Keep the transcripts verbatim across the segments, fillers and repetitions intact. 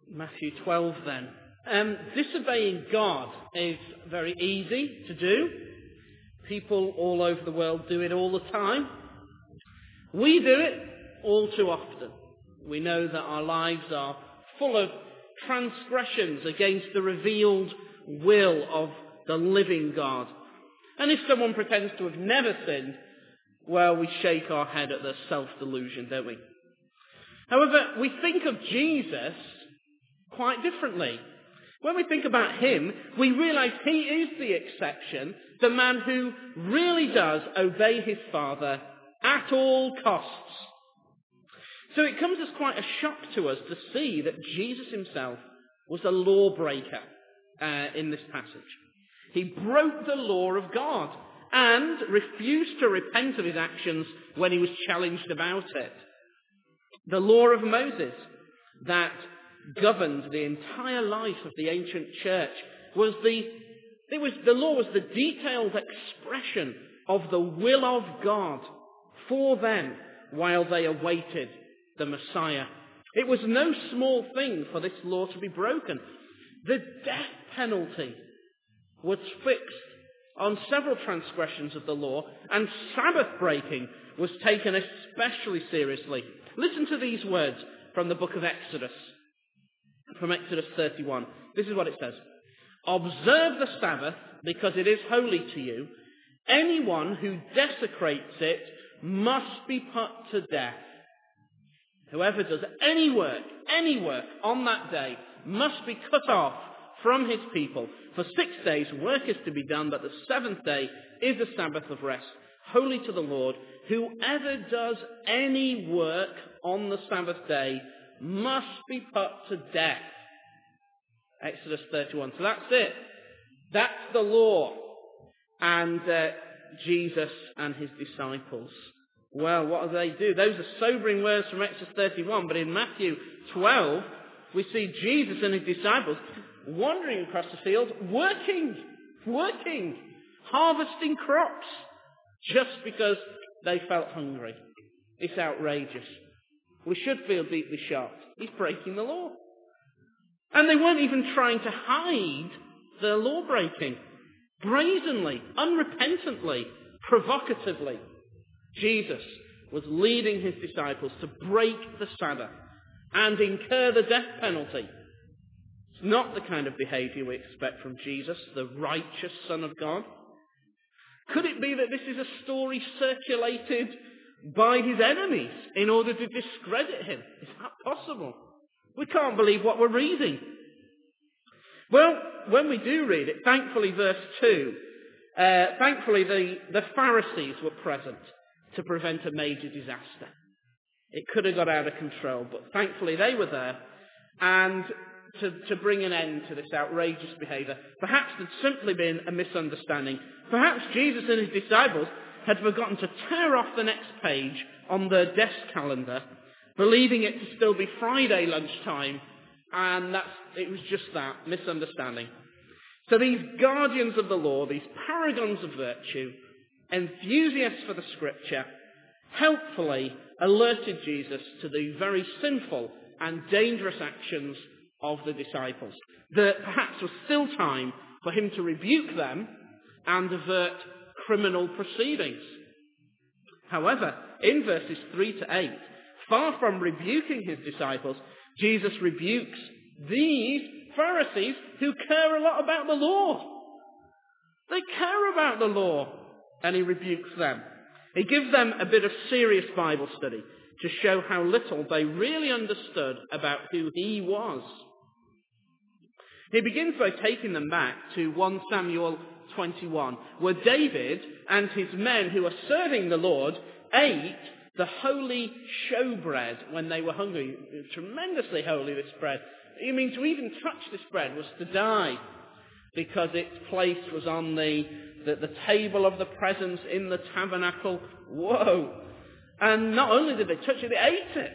Matthew twelve then. Um, disobeying God is very easy to do. People all over the world do it all the time. We do it all too often. We know that our lives are full of transgressions against the revealed will of the living God. And if someone pretends to have never sinned, well, we shake our head at their self-delusion, don't we? However, we think of Jesus quite differently. When we think about him, we realize he is the exception, the man who really does obey his Father at all costs. So it comes as quite a shock to us to see that Jesus himself was a lawbreaker uh, in this passage. He broke the law of God and refused to repent of his actions when he was challenged about it. The law of Moses that governed the entire life of the ancient church was the, it was, the law was the detailed expression of the will of God for them while they awaited the Messiah. It was no small thing for this law to be broken. The death penalty was fixed on several transgressions of the law, and Sabbath breaking was taken especially seriously. Listen to these words from the book of Exodus, from Exodus thirty-one. This is what it says. Observe the Sabbath, because it is holy to you. Anyone who desecrates it must be put to death. Whoever does any work, any work on that day must be cut off from his people. For six days work is to be done, but the seventh day is a Sabbath of rest, holy to the Lord. Whoever does any work on the Sabbath day must be put to death. Exodus thirty-one. So that's it. That's the law. And uh, Jesus and his disciples. Well, what do they do? Those are sobering words from Exodus thirty-one, but in Matthew twelve, we see Jesus and his disciples wandering across the field, working, working, harvesting crops, just because they felt hungry. It's outrageous. We should feel deeply shocked. He's breaking the law. And they weren't even trying to hide their law breaking. Brazenly, unrepentantly, provocatively, Jesus was leading his disciples to break the Sabbath and incur the death penalty. It's not the kind of behaviour we expect from Jesus, the righteous Son of God. Could it be that this is a story circulated by his enemies in order to discredit him? Is that possible? We can't believe what we're reading. Well, when we do read it, thankfully verse two, uh, thankfully the, the Pharisees were present to prevent a major disaster. It could have got out of control, but thankfully they were there and to, to bring an end to this outrageous behaviour. Perhaps there'd simply been a misunderstanding. Perhaps Jesus and his disciples had forgotten to tear off the next page on their desk calendar, believing it to still be Friday lunchtime, and that's, it was just that, misunderstanding. So these guardians of the law, these paragons of virtue, enthusiasts for the scripture, helpfully alerted Jesus to the very sinful and dangerous actions of the disciples. There perhaps was still time for him to rebuke them and avert criminal proceedings. However, in verses three to eight, far from rebuking his disciples, Jesus rebukes these Pharisees who care a lot about the law. They care about the law, and he rebukes them. He gives them a bit of serious Bible study to show how little they really understood about who he was. He begins by taking them back to First Samuel twenty-one, where David and his men who are serving the Lord ate the holy showbread when they were hungry. It was tremendously holy, this bread. You mean, to even touch this bread was to die, because its place was on the, the, the table of the presence in the tabernacle. Whoa! And not only did they touch it, they ate it.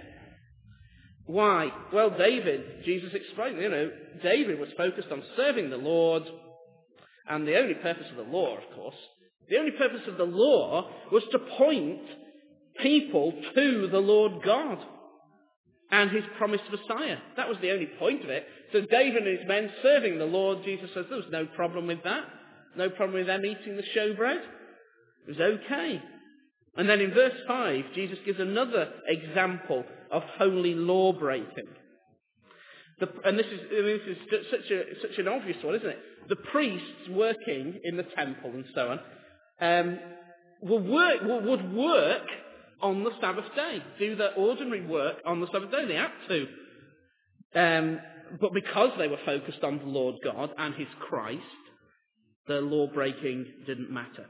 Why? Well, David, Jesus explained, you know, David was focused on serving the Lord, and the only purpose of the law, of course, the only purpose of the law was to point people to the Lord God. and his promised Messiah. That was the only point of it. So David and his men serving the Lord, Jesus says there was no problem with that. No problem with them eating the showbread. It was okay. And then in verse five, Jesus gives another example of holy law breaking. The, and this is, this is such, a, such an obvious one, isn't it? The priests working in the temple and so on um, will work, will, would work on the Sabbath day, do their ordinary work on the Sabbath day. They had to. Um, but because they were focused on the Lord God and his Christ, their law breaking didn't matter.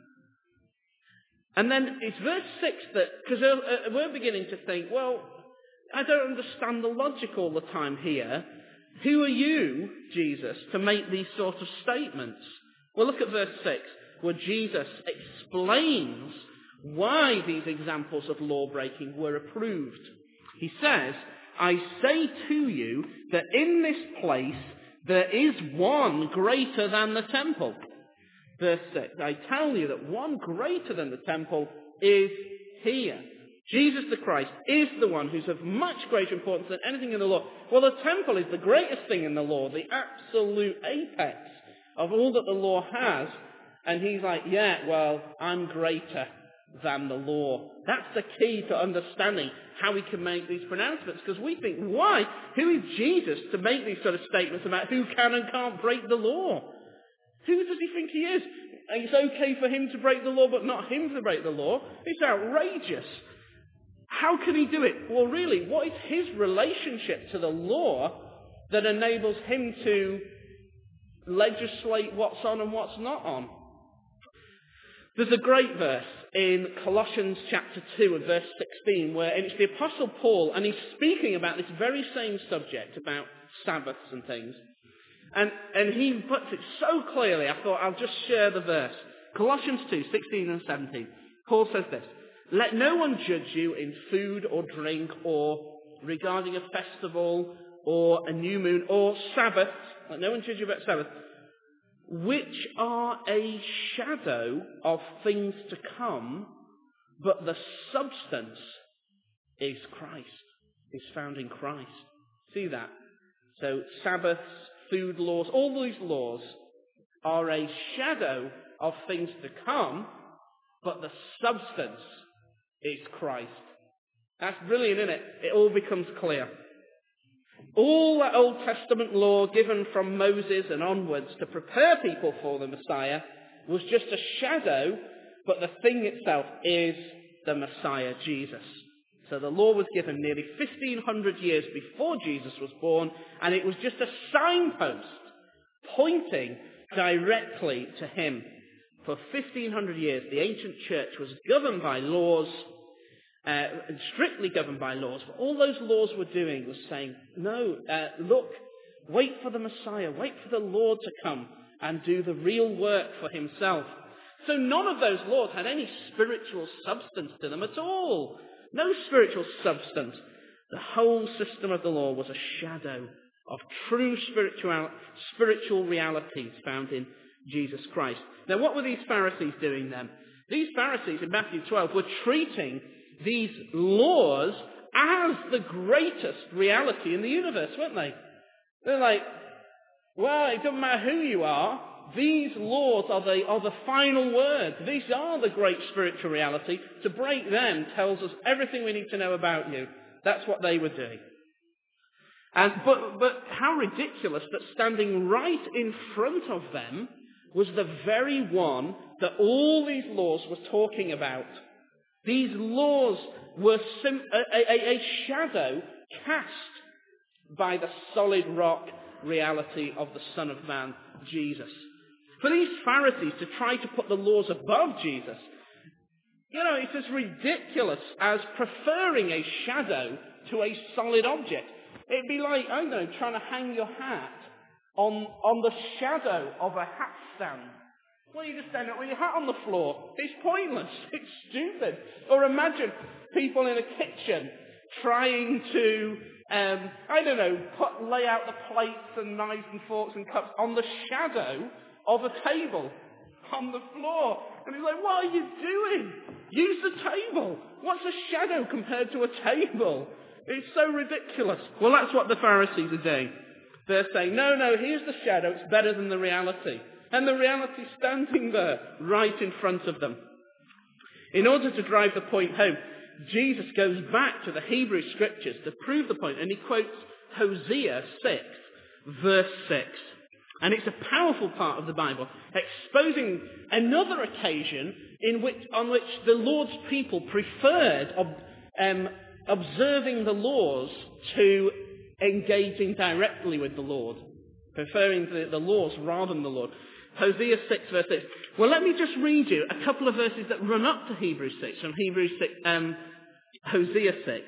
And then it's verse six that, because we're beginning to think, well, I don't understand the logic all the time here. Who are you, Jesus, to make these sort of statements? Well, look at verse six, where Jesus explains why these examples of law breaking were approved. He says, I say to you that in this place there is one greater than the temple. Verse six, I tell you that one greater than the temple is here. Jesus the Christ is the one who's of much greater importance than anything in the law. Well, the temple is the greatest thing in the law, the absolute apex of all that the law has. And he's like, yeah, well, I'm greater than the law. That's the key to understanding how we can make these pronouncements. Because we think, why? Who is Jesus to make these sort of statements about who can and can't break the law? Who does he think he is? And it's okay for him to break the law, but not him to break the law. It's outrageous. How can he do it? Well, really, what is his relationship to the law that enables him to legislate what's on and what's not on? There's a great verse in Colossians chapter two and verse sixteen where and it's the Apostle Paul, and he's speaking about this very same subject, about Sabbaths and things. And, and he puts it so clearly, I thought I'll just share the verse. Colossians two, sixteen and seventeen. Paul says this, let no one judge you in food or drink or regarding a festival or a new moon or Sabbath. Let no one judge you about Sabbath, which are a shadow of things to come, but the substance is Christ, is found in Christ. See that? So Sabbaths, food laws, all these laws are a shadow of things to come, but the substance is Christ. That's brilliant, isn't it? It all becomes clear. All that Old Testament law given from Moses and onwards to prepare people for the Messiah was just a shadow, but the thing itself is the Messiah, Jesus. So the law was given nearly fifteen hundred years before Jesus was born, and it was just a signpost pointing directly to him. For fifteen hundred years, the ancient church was governed by laws, uh, strictly governed by laws, but all those laws were doing was saying, no, uh, look, wait for the Messiah, wait for the Lord to come and do the real work for himself. So none of those laws had any spiritual substance to them at all. No spiritual substance. The whole system of the law was a shadow of true spiritual, spiritual realities found in Jesus Christ. Now, what were these Pharisees doing then? These Pharisees in Matthew twelve were treating these laws as the greatest reality in the universe, weren't they? They're like, well, it doesn't matter who you are. These laws are the, are the final word. These are the great spiritual reality. To break them tells us everything we need to know about you. That's what they were doing. And, but, but how ridiculous that standing right in front of them was the very one that all these laws were talking about. These laws were sim- a, a, a shadow cast by the solid rock reality of the Son of Man, Jesus. For these Pharisees to try to put the laws above Jesus, you know, it's as ridiculous as preferring a shadow to a solid object. It'd be like, I don't know, trying to hang your hat on, on the shadow of a hat stand. Well, you just stand up with your hat on the floor. It's pointless. It's stupid. Or imagine people in a kitchen trying to, um, I don't know, put, lay out the plates and knives and forks and cups on the shadow of a table on the floor. And he's like, what are you doing? Use the table. What's a shadow compared to a table? It's so ridiculous. Well, that's what the Pharisees are doing. They're saying, no, no, here's the shadow. It's better than the reality. And the reality is standing there right in front of them. In order to drive the point home, Jesus goes back to the Hebrew Scriptures to prove the point, and he quotes Hosea six, verse six. And it's a powerful part of the Bible, exposing another occasion in which, on which the Lord's people preferred ob, um, observing the laws to engaging directly with the Lord, preferring the, the laws rather than the Lord. Hosea six, verse six. Well, let me just read you a couple of verses that run up to Hebrews six, from Hebrews six, um, Hosea six.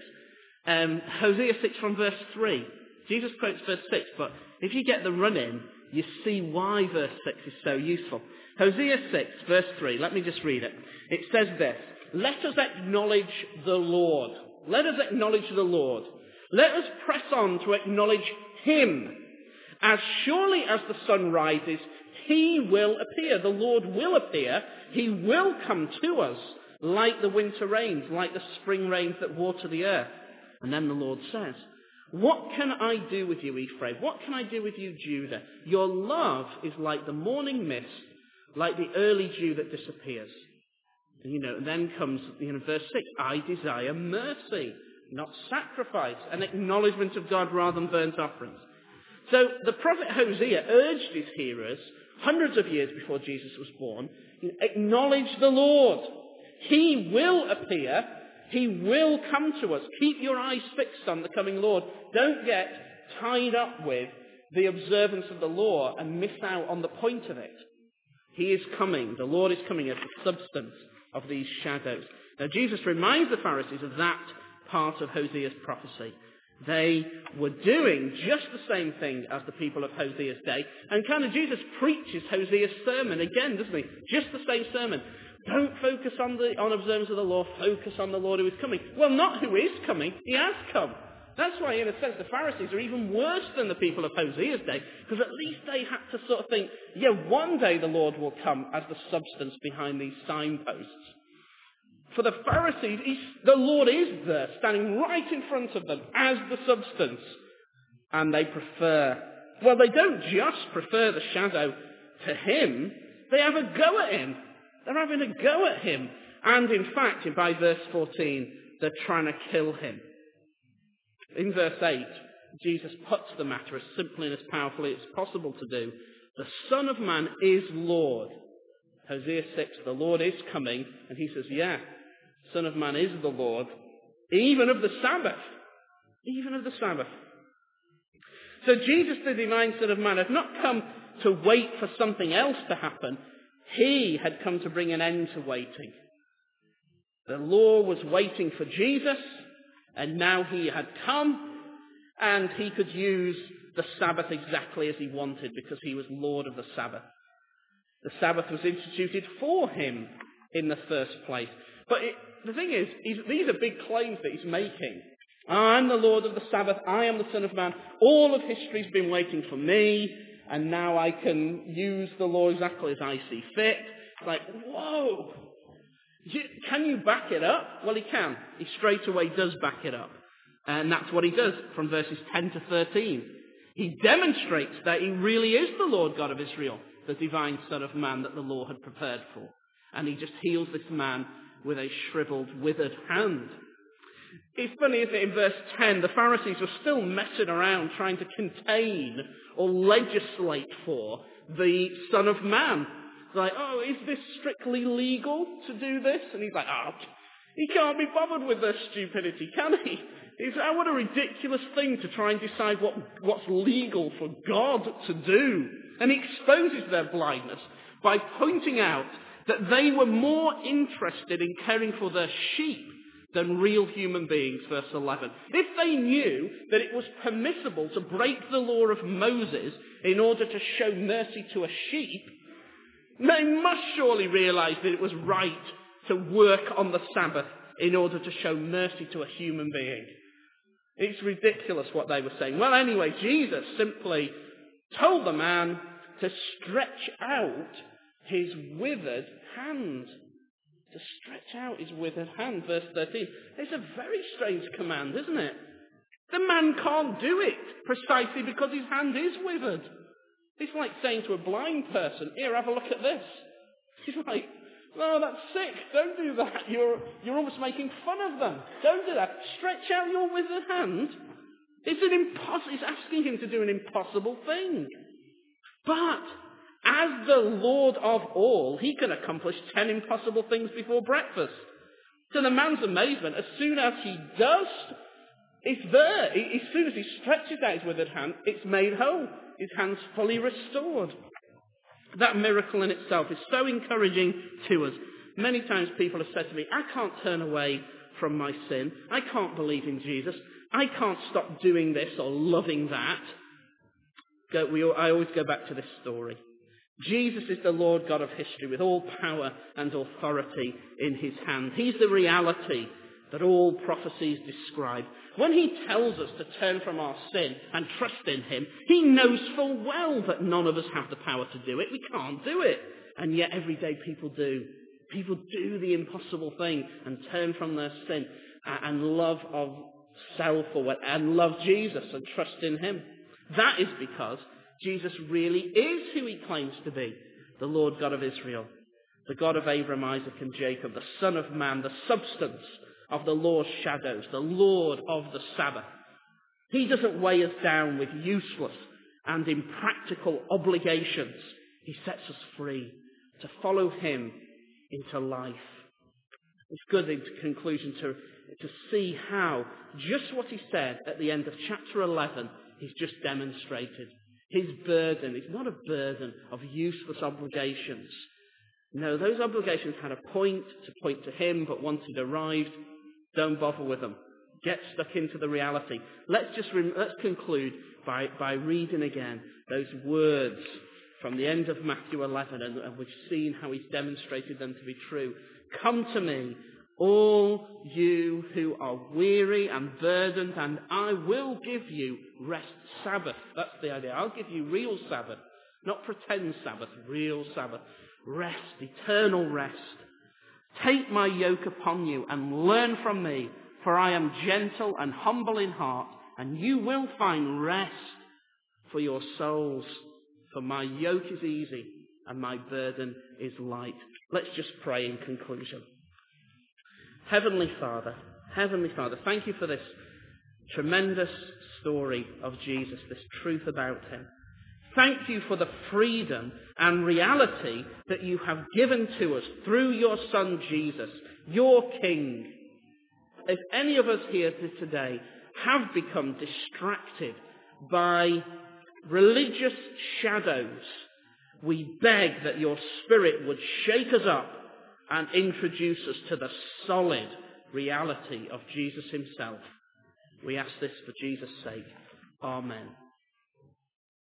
Um, Hosea six from verse three. Jesus quotes verse six, but if you get the run-in, you see why verse six is so useful. Hosea six, verse three. Let me just read it. It says this: let us acknowledge the Lord. Let us acknowledge the Lord. Let us press on to acknowledge him. As surely as the sun rises, he will appear. The Lord will appear. He will come to us like the winter rains, like the spring rains that water the earth. And then the Lord says, what can I do with you, Ephraim? What can I do with you, Judah? Your love is like the morning mist, like the early dew that disappears. And, you know, and then comes, you know, verse six, I desire mercy, not sacrifice, an acknowledgement of God rather than burnt offerings. So the prophet Hosea urged his hearers, hundreds of years before Jesus was born, acknowledge the Lord. He will appear. He will come to us. Keep your eyes fixed on the coming Lord. Don't get tied up with the observance of the law and miss out on the point of it. He is coming. The Lord is coming as the substance of these shadows. Now, Jesus reminds the Pharisees of that part of Hosea's prophecy. They were doing just the same thing as the people of Hosea's day. And kind of Jesus preaches Hosea's sermon again, doesn't he? Just the same sermon. Don't focus on the on observance of the law. Focus on the Lord who is coming. Well, not who is coming. He has come. That's why, in a sense, the Pharisees are even worse than the people of Hosea's day, because at least they had to sort of think, yeah, one day the Lord will come as the substance behind these signposts. For the Pharisees, he's, the Lord is there, standing right in front of them as the substance. And they prefer, well, they don't just prefer the shadow to him, they have a go at him. They're having a go at him. And in fact, by verse fourteen, they're trying to kill him. In verse eight, Jesus puts the matter as simply and as powerfully as possible to do. The Son of Man is Lord. Hosea six, the Lord is coming. And he says, yeah, Son of Man is the Lord, even of the Sabbath. Even of the Sabbath. So Jesus, the divine Son of Man, had not come to wait for something else to happen. He had come to bring an end to waiting. The law was waiting for Jesus, and now he had come, and he could use the Sabbath exactly as he wanted, because he was Lord of the Sabbath. The Sabbath was instituted for him in the first place. But it, the thing is, these are big claims that he's making. I'm the Lord of the Sabbath. I am the Son of Man. All of history's been waiting for me, and now I can use the law exactly as I see fit. It's like, whoa! Can you back it up? Well, he can. He straight away does back it up. And that's what he does from verses ten to thirteen. He demonstrates that he really is the Lord God of Israel, the divine Son of Man that the law had prepared for. And he just heals this man with a shriveled, withered hand. It's funny, isn't it, in verse ten, the Pharisees were still messing around trying to contain or legislate for the Son of Man. It's like, oh, is this strictly legal to do this? And he's like, oh, he can't be bothered with their stupidity, can he? It's, oh, what a ridiculous thing to try and decide what, what's legal for God to do. And he exposes their blindness by pointing out that they were more interested in caring for their sheep than real human beings, verse eleven. If they knew that it was permissible to break the law of Moses in order to show mercy to a sheep, they must surely realize that it was right to work on the Sabbath in order to show mercy to a human being. It's ridiculous what they were saying. Well, anyway, Jesus simply told the man to stretch out his withered hand. To stretch out his withered hand, verse thirteen. It's a very strange command, isn't it? The man can't do it precisely because his hand is withered. It's like saying to a blind person, here, have a look at this. He's like, no, that's sick. Don't do that. You're, you're almost making fun of them. Don't do that. Stretch out your withered hand. It's an impossible, it's asking him to do an impossible thing. But as the Lord of all, he can accomplish ten impossible things before breakfast. To the man's amazement, as soon as he does, it's there. As soon as he stretches out his withered hand, it's made whole. His hand's fully restored. That miracle in itself is so encouraging to us. Many times people have said to me, I can't turn away from my sin. I can't believe in Jesus. I can't stop doing this or loving that. Go, we, I always go back to this story. Jesus is the Lord God of history with all power and authority in his hand. He's the reality that all prophecies describe. When he tells us to turn from our sin and trust in him, he knows full well that none of us have the power to do it. We can't do it. And yet every day people do. People do the impossible thing and turn from their sin and love of self or and love Jesus and trust in him. That is because Jesus really is who he claims to be, the Lord God of Israel, the God of Abraham, Isaac and Jacob, the Son of Man, the substance of the law's shadows, the Lord of the Sabbath. He doesn't weigh us down with useless and impractical obligations. He sets us free to follow him into life. It's good in conclusion to, to see how just what he said at the end of chapter eleven, he's just demonstrated. His burden is not a burden of useless obligations. No, those obligations had a point to point to him, but once it arrived, don't bother with them. Get stuck into the reality. Let's just re- let's conclude by, by reading again those words from the end of Matthew eleven, and, and we've seen how he's demonstrated them to be true. Come to me, all you who are weary and burdened, and I will give you rest. Sabbath. That's the idea. I'll give you real Sabbath. Not pretend Sabbath, real Sabbath. Rest, eternal rest. Take my yoke upon you and learn from me, for I am gentle and humble in heart, and you will find rest for your souls. For my yoke is easy and my burden is light. Let's just pray in conclusion. Heavenly Father, Heavenly Father, thank you for this tremendous story of Jesus, this truth about him. Thank you for the freedom and reality that you have given to us through your Son Jesus, your King. If any of us here today have become distracted by religious shadows, we beg that your Spirit would shake us up and introduce us to the solid reality of Jesus himself. We ask this for Jesus' sake. Amen.